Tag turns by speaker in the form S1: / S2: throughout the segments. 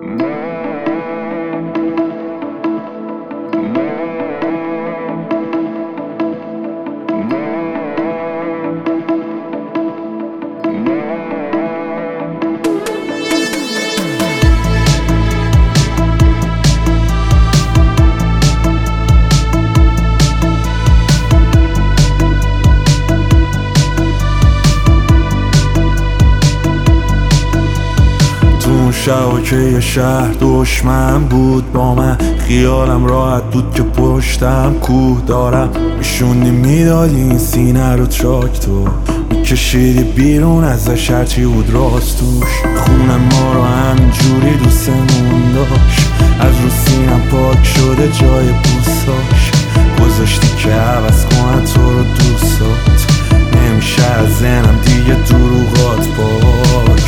S1: شبا که یه شهر دشمن بود با من، خیالم راحت بود که پشتم کوه دارم. میشوندی میدادی این سینه رو چاک، تو میکشیدی بیرون ازش هرچی بود راست توش. خونم ما رو همینجوری دوستمون داشت، از رو سینم پاک شده جای بوساش. گذاشتی که عوض کنم تو رو دوستات، نمیشه از ذهنم دیگه دروغات پاک.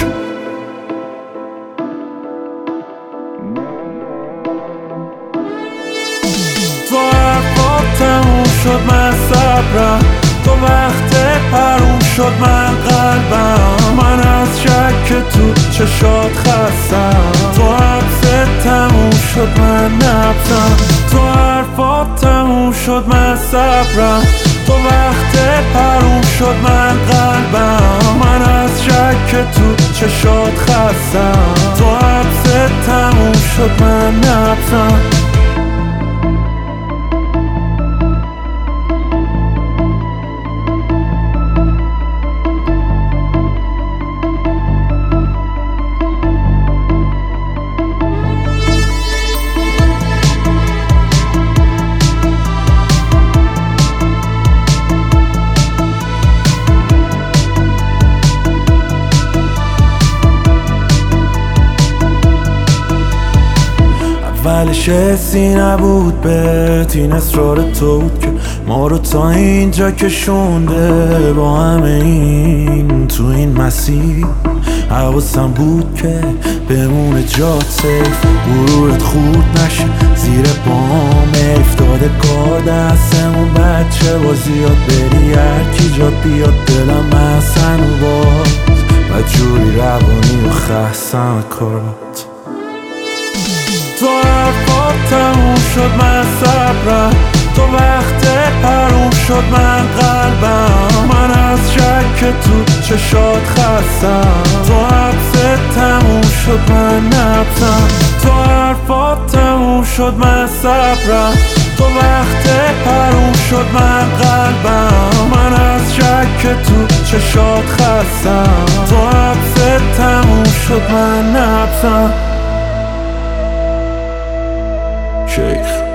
S1: تو حرفات تموم شد من صبرم، تو وقت حروم شد من قلبم. من از شک تو چشات خستم، تو حبست تموم شد من نبزم. تو حرفات تموم شد من صبرم، تو وقت حروم شد من قلبم. من از شک تو چشات خستم، تو حبست تموم شد من نبزم. اولش حسی نبود بهت، این اصرار تو بود که ما رو تا اینجا کشونده. با همه این تو این مسیر حواسم بود که بمونه جات سیف، غرورت خورد نشه زیر بام. افتاده کار دستمون بچه بازی یاد بری، هرکی جات بیاد دلم حسن و باز. بدجوری روانی و خستم کارات. تو حرفات تموم شد من صبرم، تو وقت حروم شد من قلبم. من از شک تو چشات خستم، تو حبست تموم شد من نبزم. تو حرفات تموم شد من صبرم، تو وقت حروم شد من قلبم. من از شک تو چشات خستم، تو حبست تموم شد من نبزم. شیخ